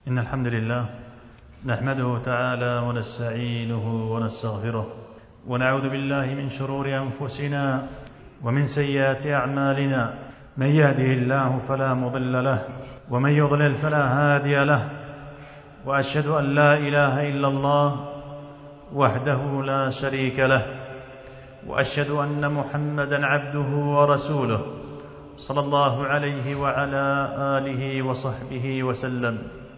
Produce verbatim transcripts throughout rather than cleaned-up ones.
إن الحمد لله نحمده تعالى ونستعينه ونستغفره ونعوذ بالله من شرور أنفسنا ومن سيئات أعمالنا. من يهده الله فلا مضل له ومن يضلل فلا هادي له، وأشهد أن لا إله إلا الله وحده لا شريك له، وأشهد أن محمدًا عبده ورسوله صلى الله عليه وعلى آله وصحبه وسلم.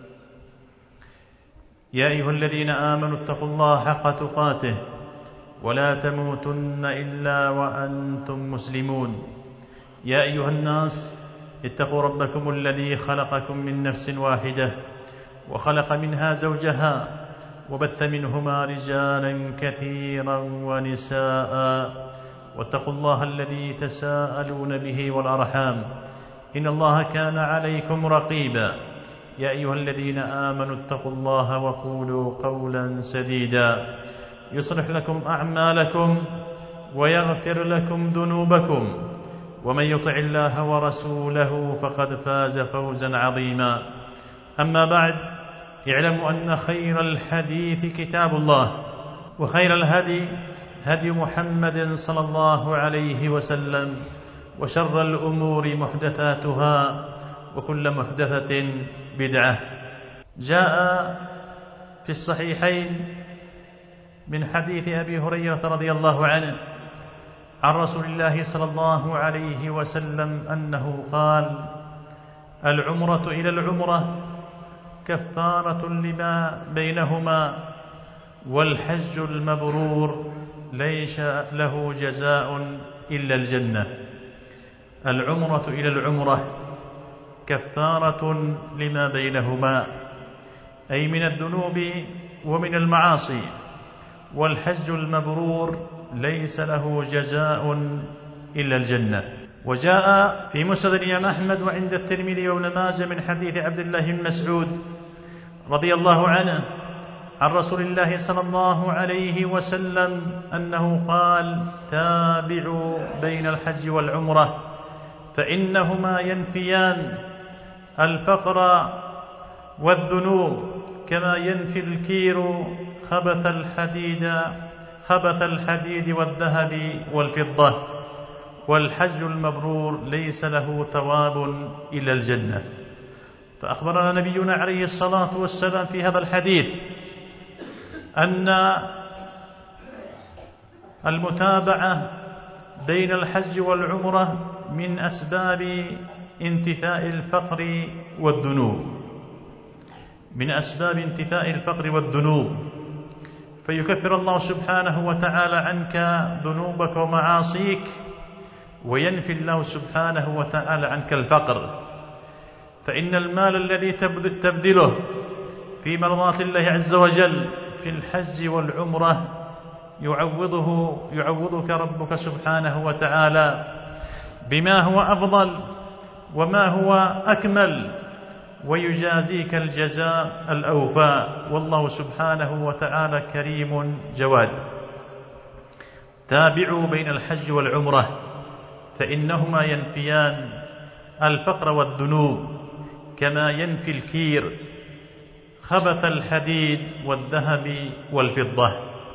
يا أيها الذين آمنوا اتقوا الله حق تقاته ولا تموتن إلا وأنتم مسلمون. يا أيها الناس اتقوا ربكم الذي خلقكم من نفس واحدة وخلق منها زوجها وبث منهما رجالا كثيرا ونساء، واتقوا الله الذي تساءلون به والأرحام إن الله كان عليكم رقيبا. يا أيها الذين آمنوا اتقوا الله وقولوا قولا سديدا يصلح لكم أعمالكم ويغفر لكم ذنوبكم، ومن يطع الله ورسوله فقد فاز فوزا عظيما. أما بعد، اعلموا أن خير الحديث كتاب الله، وخير الهدي هدي محمد صلى الله عليه وسلم، وشر الأمور محدثاتها وكل محدثة بدعة. جاء في الصحيحين من حديث أبي هريرة رضي الله عنه عن رسول الله صلى الله عليه وسلم أنه قال: العمرة إلى العمرة كفارة لما بينهما، والحج المبرور ليس له جزاء إلا الجنة. العمرة إلى العمرة كفارة لما بينهما، أي من الذنوب ومن المعاصي، والحج المبرور ليس له جزاء إلا الجنة. وجاء في مسند الإمام أحمد وعند الترمذي وابن ماجه من حديث عبد الله بن مسعود رضي الله عنه عن رسول الله صلى الله عليه وسلم أنه قال: تابعوا بين الحج والعمرة فإنهما ينفيان الفقر والذنوب كما ينفي الكير خبث الحديد خبث الحديد والذهب والفضة، والحج المبرور ليس له ثواب إلا الجنة. فأخبرنا نبينا عليه الصلاة والسلام في هذا الحديث أن المتابعة بين الحج والعمرة من أسباب انتفاء الفقر والذنوب من أسباب انتفاء الفقر والذنوب فيكفر الله سبحانه وتعالى عنك ذنوبك ومعاصيك، وينفي الله سبحانه وتعالى عنك الفقر. فإن المال الذي تبذله في مرضاة الله عز وجل في الحج والعمرة يعوضه يعوضك ربك سبحانه وتعالى بما هو أفضل وما هو أكمل، ويجازيك الجزاء الأوفى، والله سبحانه وتعالى كريم جواد. تابعوا بين الحج والعمرة فإنهما ينفيان الفقر والذنوب كما ينفي الكير خبث الحديد والذهب والفضة.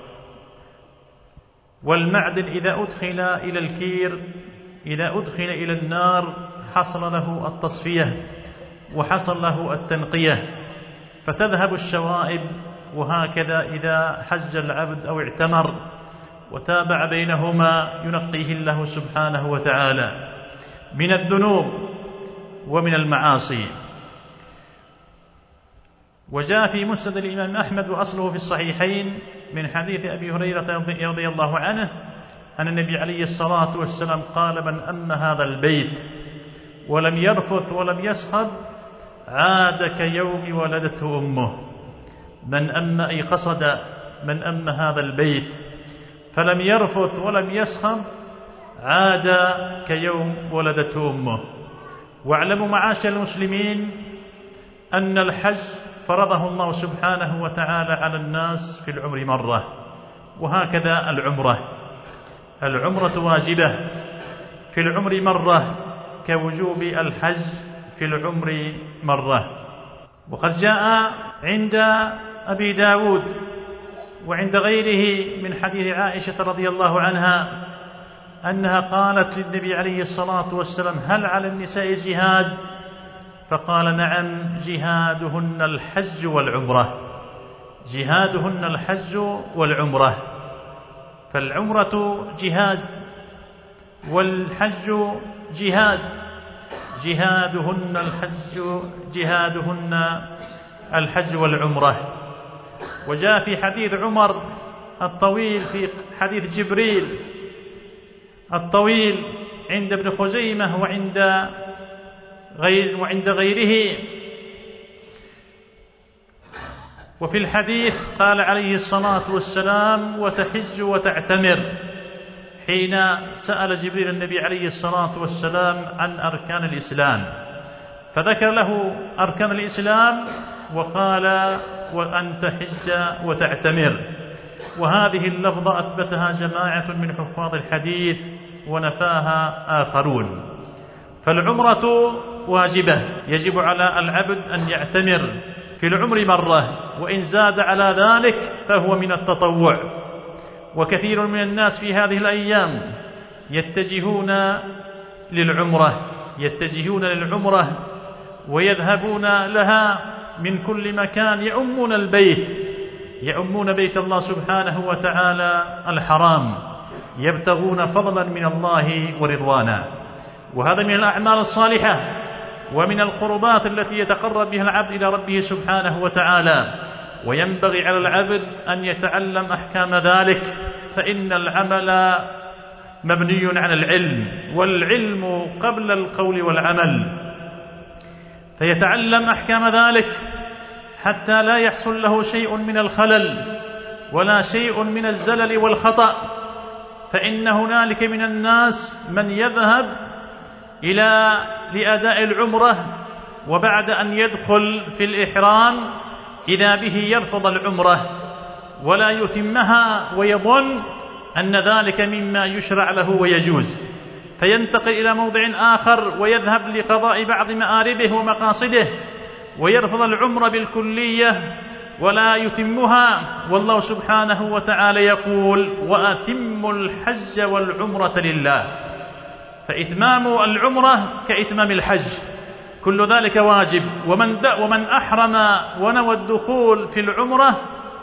والمعدن إذا أدخل إلى الكير إذا أدخل إلى النار حصل له التصفية وحصل له التنقية فتذهب الشوائب. وهكذا إذا حج العبد أو اعتمر وتابع بينهما ينقيه الله سبحانه وتعالى من الذنوب ومن المعاصي. وجاء في مسند الإمام أحمد وأصله في الصحيحين من حديث أبي هريرة رضي الله عنه أن النبي عليه الصلاة والسلام قال: من أم هذا البيت ولم يرفث ولم يسخب عاد كيوم ولدته أمه. من أم أي قصد من أم هذا البيت فلم يرفث ولم يسخب عاد كيوم ولدته أمه. واعلموا معاشر المسلمين أن الحج فرضه الله سبحانه وتعالى على الناس في العمر مرة، وهكذا العمرة العمرة واجبة في العمر مرة كوجوب الحج في العمر مرة. وقد جاء عند أبي داود وعند غيره من حديث عائشة رضي الله عنها أنها قالت للنبي عليه الصلاة والسلام: هل على النساء جهاد؟ فقال: نعم، جهادهن الحج والعمرة، جهادهن الحج والعمرة. فالعمرة جهاد والحج جهاد، جهادهن الحج جهادهن الحج والعمرة. وجاء في حديث عمر الطويل في حديث جبريل الطويل عند ابن خزيمة وعند غير وعند غيره، وفي الحديث قال عليه الصلاة والسلام: وتحج وتعتمر، حين سأل جبريل النبي عليه الصلاة والسلام عن أركان الإسلام، فذكر له أركان الإسلام وقال: وأن تحج وتعتمر. وهذه اللفظة أثبتها جماعة من حفاظ الحديث ونفاها آخرون. فالعمرة واجبة، يجب على العبد أن يعتمر في العمر مرة، وإن زاد على ذلك فهو من التطوع. وكثير من الناس في هذه الأيام يتجهون للعمرة يتجهون للعمرة ويذهبون لها من كل مكان، يؤمون البيت يؤمون بيت الله سبحانه وتعالى الحرام، يبتغون فضلا من الله ورضوانا. وهذا من الأعمال الصالحة ومن القربات التي يتقرب بها العبد إلى ربه سبحانه وتعالى، وينبغي على العبد أن يتعلم أحكام ذلك، فإن العمل مبني على العلم، والعلم قبل القول والعمل، فيتعلم أحكام ذلك حتى لا يحصل له شيء من الخلل ولا شيء من الزلل والخطأ. فإن هنالك من الناس من يذهب إلى لأداء العمرة وبعد أن يدخل في الإحرام إذا به يرفض العمرة ولا يتمها، ويظن أن ذلك مما يشرع له ويجوز، فينتقل إلى موضع آخر ويذهب لقضاء بعض مآربه ومقاصده ويرفض العمرة بالكلية ولا يتمها. والله سبحانه وتعالى يقول: وأتموا الحج والعمرة لله. فإتمام العمرة كإتمام الحج، كل ذلك واجب. ومن ومن أحرم ونوى الدخول في العمرة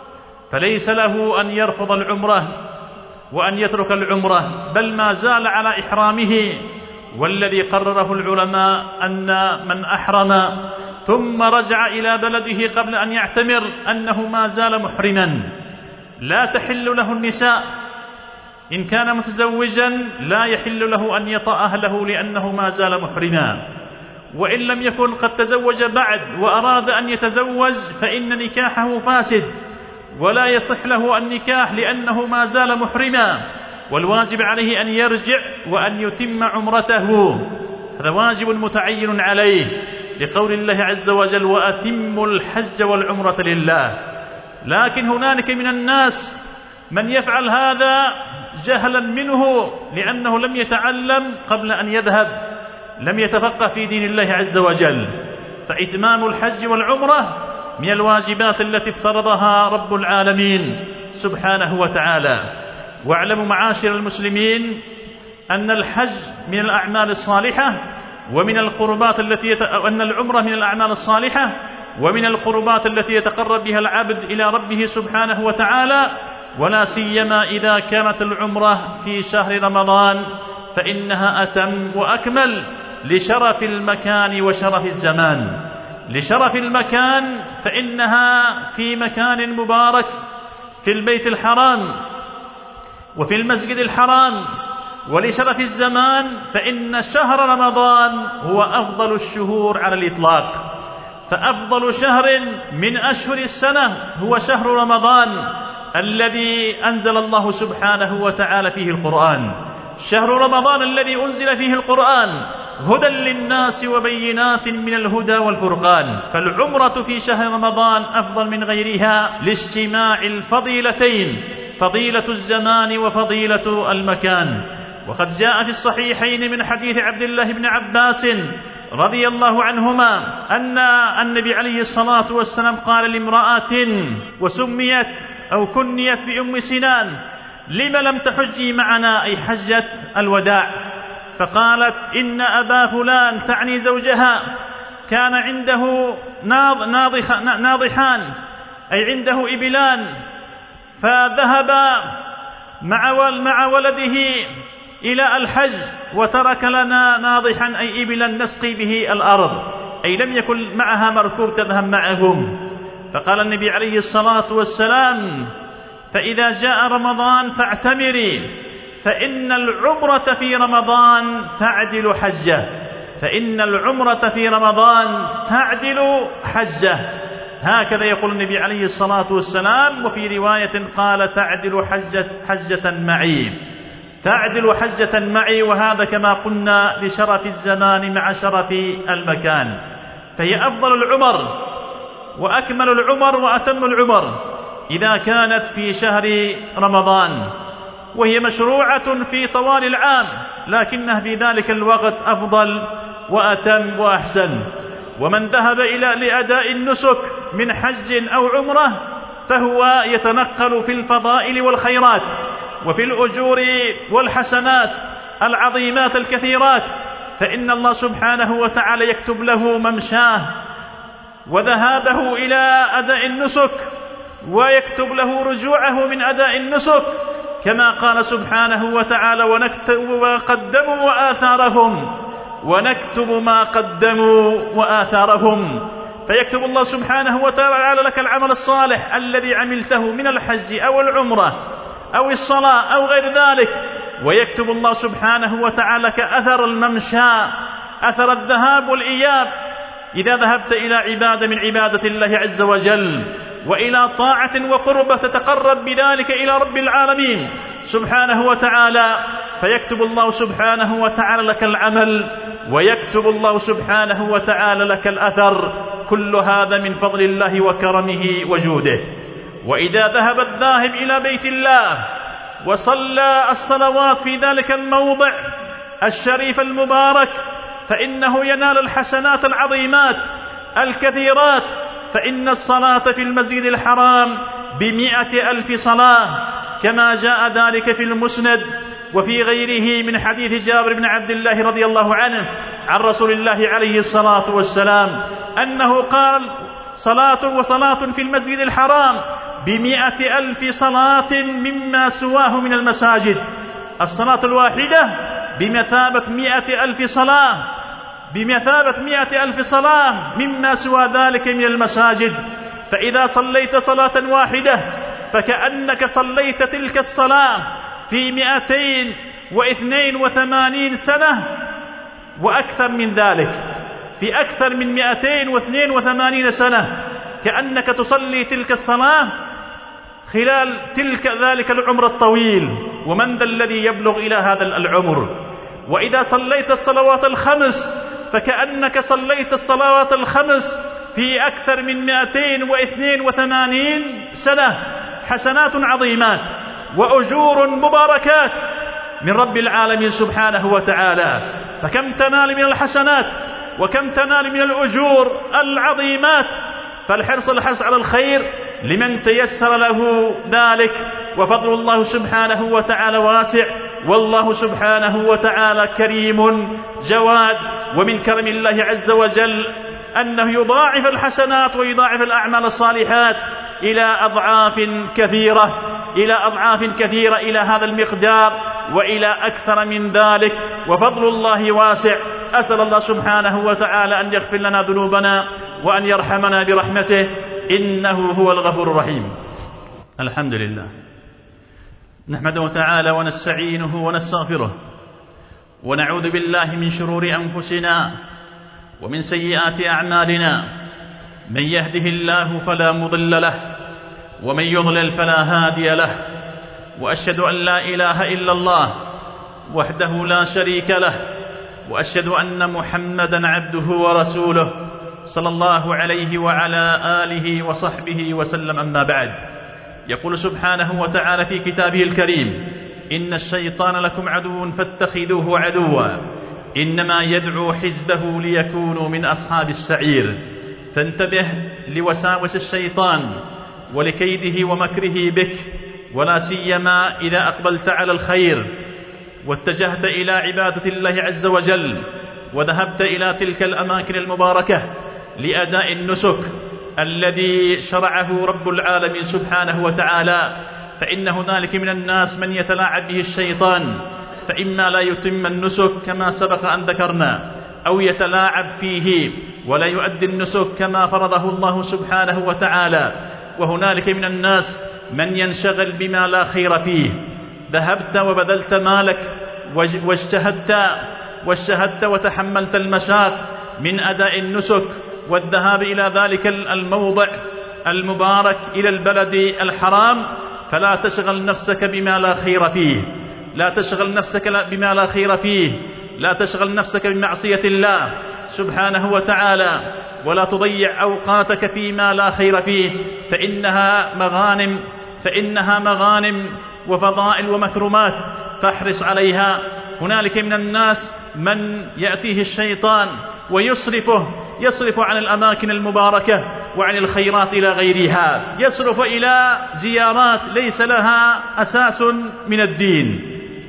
فليس له أن يرفض العمرة وأن يترك العمرة، بل ما زال على إحرامه. والذي قرره العلماء أن من أحرم ثم رجع إلى بلده قبل أن يعتمر أنه ما زال محرما، لا تحل له النساء. إن كان متزوجا لا يحل له أن يطأ أهله لأنه ما زال محرما، وإن لم يكن قد تزوج بعد وأراد أن يتزوج فإن نكاحه فاسد ولا يصح له النكاح لأنه ما زال محرما، والواجب عليه أن يرجع وأن يتم عمرته، هذا واجب متعين عليه لقول الله عز وجل: وأتموا الحج والعمرة لله. لكن هنالك من الناس من يفعل هذا جهلا منه لأنه لم يتعلم قبل أن يذهب، لم يتفقه في دين الله عز وجل. فإتمام الحج والعمرة من الواجبات التي افترضها رب العالمين سبحانه وتعالى. واعلموا معاشر المسلمين أن الحج من الأعمال الصالحة ومن القربات التي يت... أن العمرة من الأعمال الصالحة ومن القربات التي يتقرب بها العبد إلى ربه سبحانه وتعالى، ولا سيما إذا كانت العمرة في شهر رمضان فإنها أتم وأكمل لشرف المكان وشرف الزمان. لشرف المكان فإنها في مكان مبارك في البيت الحرام وفي المسجد الحرام. ولشرف الزمان فإن شهر رمضان هو أفضل الشهور على الإطلاق، فأفضل شهر من أشهر السنة هو شهر رمضان الذي أنزل الله سبحانه وتعالى فيه القرآن. شهر رمضان الذي أنزل فيه القرآن هدى للناس وبينات من الهدى والفرقان. فالعمرة في شهر رمضان أفضل من غيرها لاجتماع الفضيلتين، فضيلة الزمان وفضيلة المكان. وقد جاء في الصحيحين من حديث عبد الله بن عباس رضي الله عنهما أن النبي عليه الصلاة والسلام قال لامرأة وسميت أو كنيت بأم سنان: لم لم تحجي معنا؟ أي حجة الوداع. فقالت: إن أبا فلان، تعني زوجها، كان عنده ناضحان، أي عنده إبلان، فذهب مع ولده إلى الحج وترك لنا ناضحا، أي إبلا نسقي به الأرض، أي لم يكن معها مركوب تذهب معهم. فقال النبي عليه الصلاة والسلام: فإذا جاء رمضان فاعتمري، فإن العمرة في رمضان تعدل حجة، فإن العمرة في رمضان تعدل حجة. هكذا يقول النبي عليه الصلاة والسلام. وفي رواية قال: تعدل حجة, حجة معي، تعدل حجة معي. وهذا كما قلنا لشرف الزمان مع شرف المكان، فهي أفضل العمر وأكمل العمر وأتم العمر إذا كانت في شهر رمضان، وهي مشروعة في طوال العام، لكنها في ذلك الوقت أفضل وأتم وأحسن. ومن ذهب إلى لأداء النسك من حج أو عمرة فهو يتنقل في الفضائل والخيرات وفي الأجور والحسنات العظيمات الكثيرات، فإن الله سبحانه وتعالى يكتب له ممشاه وذهابه إلى أداء النسك، ويكتب له رجوعه من أداء النسك، كما قال سبحانه وتعالى: ونكتب ما قدموا وآثارهم، ونكتب ما قدموا وآثارهم. فيكتب الله سبحانه وتعالى لك العمل الصالح الذي عملته من الحج أو العمرة أو الصلاة أو غير ذلك، ويكتب الله سبحانه وتعالى كأثر الممشى، أثر الذهاب والإياب، إذا ذهبت إلى عبادة من عبادة الله عز وجل وإلى طاعة وقربة تتقرب بذلك إلى رب العالمين سبحانه وتعالى، فيكتب الله سبحانه وتعالى لك العمل، ويكتب الله سبحانه وتعالى لك الأثر. كل هذا من فضل الله وكرمه وجوده. وإذا ذهب الذاهب إلى بيت الله وصلى الصلوات في ذلك الموضع الشريف المبارك فإنه ينال الحسنات العظيمات الكثيرات، فإن الصلاة في المسجد الحرام بمئة ألف صلاة، كما جاء ذلك في المسند وفي غيره من حديث جابر بن عبد الله رضي الله عنه عن رسول الله عليه الصلاة والسلام أنه قال: صلاة وصلاة في المسجد الحرام بمئة ألف صلاة مما سواه من المساجد. الصلاة الواحدة بمثابة مئة ألف صلاة، بمثابة مئة ألف صلاة مما سوى ذلك من المساجد. فإذا صليت صلاة واحدة فكأنك صليت تلك الصلاة في مئتين واثنين وثمانين سنة وأكثر من ذلك، في أكثر من مئتين واثنين وثمانين سنة، كأنك تصلي تلك الصلاة خلال تلك ذلك العمر الطويل. ومن ذا الذي يبلغ إلى هذا العمر؟ وإذا صليت الصلوات الخمس فكأنك صليت الصلوات الخمس في أكثر من مئتين واثنين وثمانين سنة. حسنات عظيمات وأجور مباركات من رب العالمين سبحانه وتعالى. فكم تنال من الحسنات وكم تنال من الأجور العظيمات. فالحرص الحرص على الخير لمن تيسر له ذلك، وفضل الله سبحانه وتعالى واسع، والله سبحانه وتعالى كريم جواد. ومن كرم الله عز وجل أنه يضاعف الحسنات ويضاعف الأعمال الصالحات إلى أضعاف كثيرة، إلى أضعاف كثيرة إلى هذا المقدار وإلى أكثر من ذلك، وفضل الله واسع. أسأل الله سبحانه وتعالى أن يغفر لنا ذنوبنا وأن يرحمنا برحمته، إنه هو الغفور الرحيم. الحمد لله، نحمده تعالى ونستعينه ونستغفره، ونعوذ بالله من شرور أنفسنا ومن سيئات أعمالنا. من يهده الله فلا مضل له، ومن يضلل فلا هادي له. وأشهد أن لا إله إلا الله وحده لا شريك له، وأشهد أن محمدا عبده ورسوله صلى الله عليه وعلى آله وصحبه وسلم. أما بعد، يقول سبحانه وتعالى في كتابه الكريم: إن الشيطان لكم عدو فاتخذوه عدوا إنما يدعو حزبه ليكونوا من أصحاب السعير. فانتبه لوساوس الشيطان ولكيده ومكره بك، ولا سيما إذا أقبلت على الخير واتجهت إلى عبادة الله عز وجل وذهبت إلى تلك الأماكن المباركة لأداء النسك الذي شرعه رب العالمين سبحانه وتعالى. فإن هنالك من الناس من يتلاعب به الشيطان، فإما لا يتم النسك كما سبق أن ذكرنا، أو يتلاعب فيه ولا يؤدي النسك كما فرضه الله سبحانه وتعالى. وهنالك من الناس من ينشغل بما لا خير فيه. ذهبت وبذلت مالك واجتهدت واجتهدت وتحملت المشاق من أداء النسك والذهاب إلى ذلك الموضع المبارك، إلى البلد الحرام، فلا تشغل نفسك بما لا خير فيه، لا تشغل نفسك بما لا خير فيه، لا تشغل نفسك بمعصية الله سبحانه وتعالى، ولا تضيع أوقاتك فيما لا خير فيه، فإنها مغانم فإنها مغانم وفضائل ومكرمات، فاحرص عليها. هنالك من الناس من يأتيه الشيطان ويصرفه يصرف عن الأماكن المباركة وعن الخيرات إلى غيرها، يصرف إلى زيارات ليس لها أساس من الدين،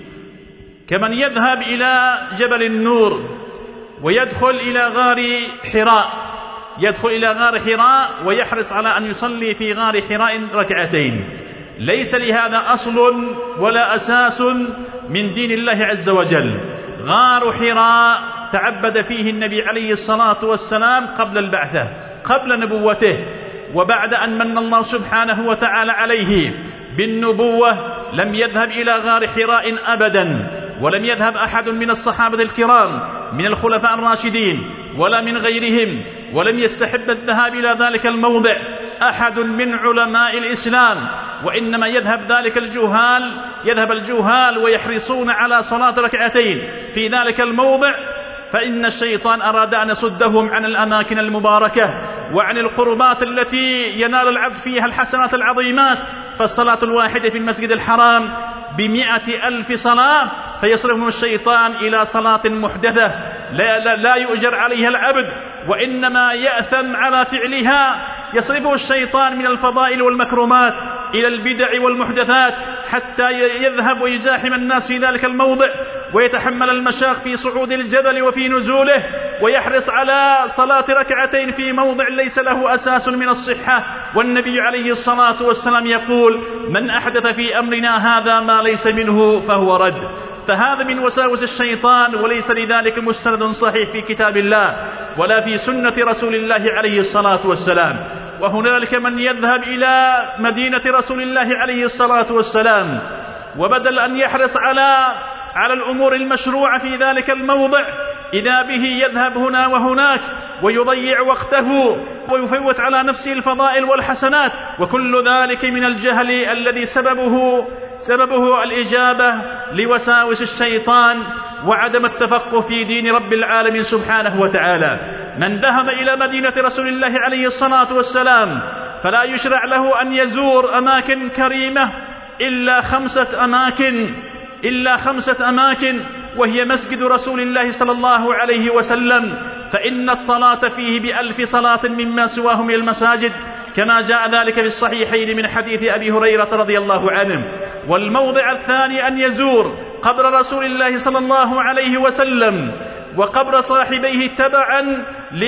كمن يذهب إلى جبل النور ويدخل إلى غار حراء يدخل إلى غار حراء ويحرص على أن يصلي في غار حراء ركعتين، ليس لهذا أصل ولا أساس من دين الله عز وجل. غار حراء تعبد فيه النبي عليه الصلاة والسلام قبل البعثة، قبل نبوته، وبعد أن من الله سبحانه وتعالى عليه بالنبوة لم يذهب إلى غار حراء أبدا، ولم يذهب أحد من الصحابة الكرام من الخلفاء الراشدين ولا من غيرهم، ولم يستحب الذهاب إلى ذلك الموضع أحد من علماء الإسلام، وإنما يذهب ذلك الجهال يذهب الجهال ويحرصون على صلاة ركعتين في ذلك الموضع، فإن الشيطان أراد أن يصدهم عن الأماكن المباركة وعن القربات التي ينال العبد فيها الحسنات العظيمات. فالصلاة الواحدة في المسجد الحرام بمئة ألف صلاة، فيصرفهم الشيطان إلى صلاة محدثة لا, لا, لا يؤجر عليها العبد، وإنما يأثم على فعلها. يصرفه الشيطان من الفضائل والمكرمات إلى البدع والمحدثات، حتى يذهب ويزاحم الناس في ذلك الموضع ويتحمل المشاق في صعود الجبل وفي نزوله، ويحرص على صلاة ركعتين في موضع ليس له أساس من الصحة. والنبي عليه الصلاة والسلام يقول: من أحدث في أمرنا هذا ما ليس منه فهو رد. فهذا من وساوس الشيطان، وليس لذلك مستند صحيح في كتاب الله ولا في سنة رسول الله عليه الصلاة والسلام. وهنالك من يذهب إلى مدينة رسول الله عليه الصلاة والسلام، وبدل أن يحرص على على الأمور المشروعة في ذلك الموضع، إذا به يذهب هنا وهناك ويضيع وقته ويفوت على نفسه الفضائل والحسنات، وكل ذلك من الجهل الذي سببه سببه الإجابة لوساوس الشيطان وعدم التفقه في دين رب العالمين سبحانه وتعالى. من ذهب إلى مدينة رسول الله عليه الصلاة والسلام فلا يشرع له أن يزور أماكن كريمة إلا خمسة أماكن إلا خمسة أماكن وهي مسجد رسول الله صلى الله عليه وسلم، فإن الصلاة فيه بألف صلاة مما سواه من المساجد، كما جاء ذلك في الصحيحين من حديث أبي هريرة رضي الله عنه. والموضع الثاني أن يزور قبر رسول الله صلى الله عليه وسلم وقبر صاحبيه تبعا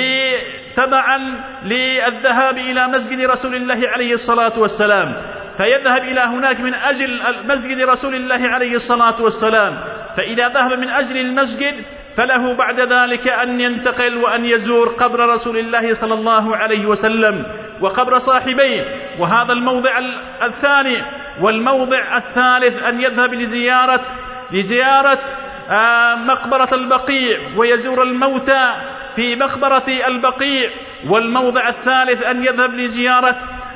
تبعا للذهاب إلى مسجد رسول الله عليه الصلاة والسلام، فيذهب إلى هناك من أجل مسجد رسول الله عليه الصلاة والسلام. فإذا ذهب من أجل المسجد فله بعد ذلك أن ينتقل وأن يزور قبر رسول الله صلى الله عليه وسلم وقبر صاحبيه، وهذا الموضع الثاني. والموضع الثالث أن يذهب لزيارة لزيارة مقبرة البقيع ويزور الموتى في مقبرة البقيع. والموضع الثالث أن يذهب لزيارة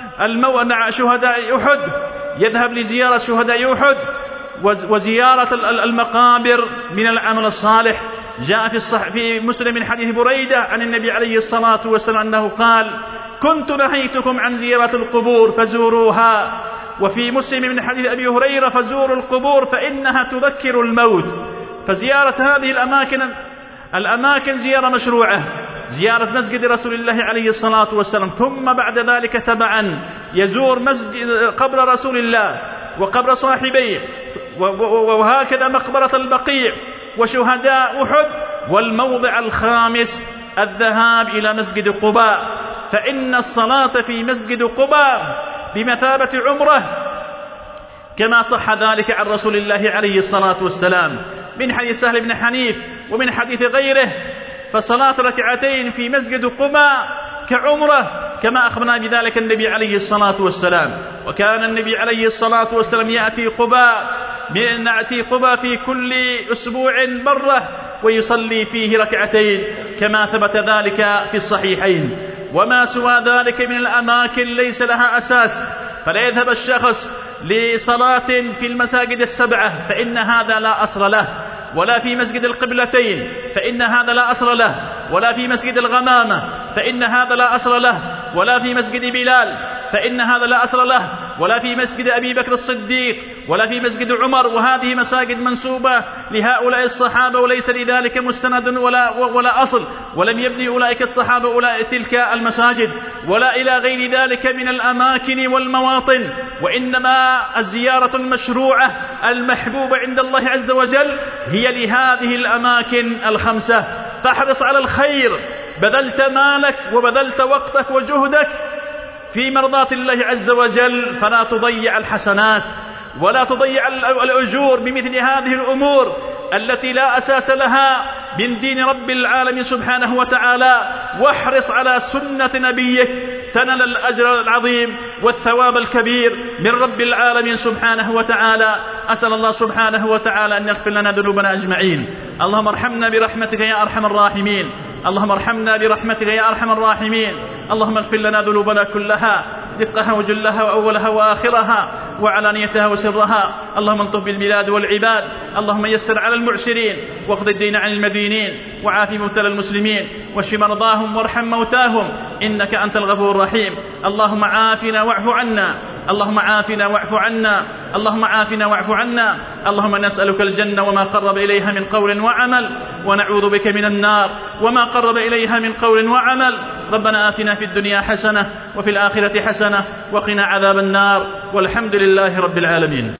شهداء أحد يذهب لزيارة شهداء أحد وزيارة المقابر من العمل الصالح. جاء في الصح في مسلم من حديث بريدة عن النبي عليه الصلاة والسلام أنه قال: كنت نهيتكم عن زيارة القبور فزوروها. وفي مسلم من حديث أبي هريرة: فزوروا القبور فإنها تذكر الموت. فزيارة هذه الأماكن الأماكن زيارة مشروعة، زيارة مسجد رسول الله عليه الصلاة والسلام، ثم بعد ذلك تبعا يزور مسجد قبر رسول الله وقبر صاحبيه، وهكذا مقبرة البقيع وشهداء أحد. والموضع الخامس الذهاب إلى مسجد قباء، فإن الصلاة في مسجد قباء بمثابة عمرة، كما صح ذلك عن رسول الله عليه الصلاة والسلام من حديث سهل بن حنيف ومن حديث غيره. فصلاة ركعتين في مسجد قباء كعمرة، كما أخبرنا بذلك النبي عليه الصلاة والسلام. وكان النبي عليه الصلاة والسلام يأتي قباء نأتي قباء في كل أسبوع مرة ويصلي فيه ركعتين، كما ثبت ذلك في الصحيحين. وما سوى ذلك من الأماكن ليس لها أساس، فلا يذهب الشخص لصلاة في المساجد السبعة فإن هذا لا أصل له، ولا في مسجد القبلتين فإن هذا لا أصل له، ولا في مسجد الغمامة فإن هذا لا أصل له، ولا في مسجد بلال فإن هذا لا أصل له، ولا في مسجد أبي بكر الصديق، ولا في مسجد عمر. وهذه مساجد منسوبة لهؤلاء الصحابة وليس لذلك مستند ولا, ولا أصل، ولم يبني أولئك الصحابة أولئك تلك المساجد، ولا إلى غير ذلك من الأماكن والمواطن. وإنما الزيارة المشروعة المحبوبة عند الله عز وجل هي لهذه الأماكن الخمسة. فاحرص على الخير، بذلت مالك وبذلت وقتك وجهدك في مرضاة الله عز وجل، فلا تضيع الحسنات ولا تضيع الأجور بمثل هذه الأمور التي لا أساس لها من دين رب العالمين سبحانه وتعالى. واحرص على سنة نبيك تنال الأجر العظيم والثواب الكبير من رب العالمين سبحانه وتعالى. أسأل الله سبحانه وتعالى أن يغفر لنا ذنوبنا أجمعين. اللهم ارحمنا برحمتك يا أرحم الراحمين، اللهم ارحمنا برحمتك يا أرحم الراحمين. اللهم اغفر لنا ذنوبنا كلها، دقها وجلها وأولها وآخرها وعلانيتها وسرها. اللهم الطف بالبلاد والعباد، اللهم يسر على المعسرين واقض الدين عن المدينين، وعاف مبتلى المسلمين، واشف مرضاهم وارحم موتاهم، إنك أنت الغفور الرحيم. اللهم عافنا واعف عنا، اللهم عافنا واعف عنا، اللهم عافنا واعف عنا. اللهم نسألك الجنة وما قرب إليها من قول وعمل، ونعوذ بك من النار وما قرب إليها من قول وعمل. ربنا آتنا في الدنيا حسنة وفي الآخرة حسنة وقنا عذاب النار، والحمد لله رب العالمين.